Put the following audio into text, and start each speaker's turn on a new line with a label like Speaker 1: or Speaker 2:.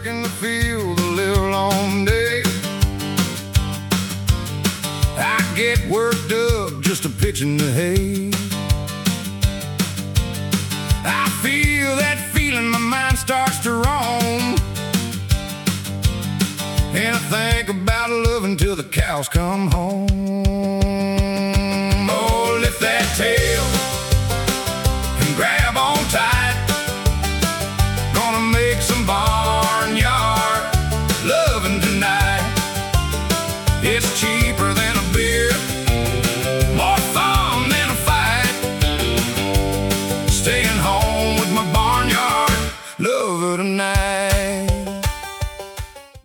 Speaker 1: in the field the livelong day. I get worked up just to pitch in the hay. I feel that feeling, my mind starts to roam, and I think about loving till the cows come home. Oh, lift that tail and grab on tight. Gonna make some barnyard loving tonight. It's cheaper than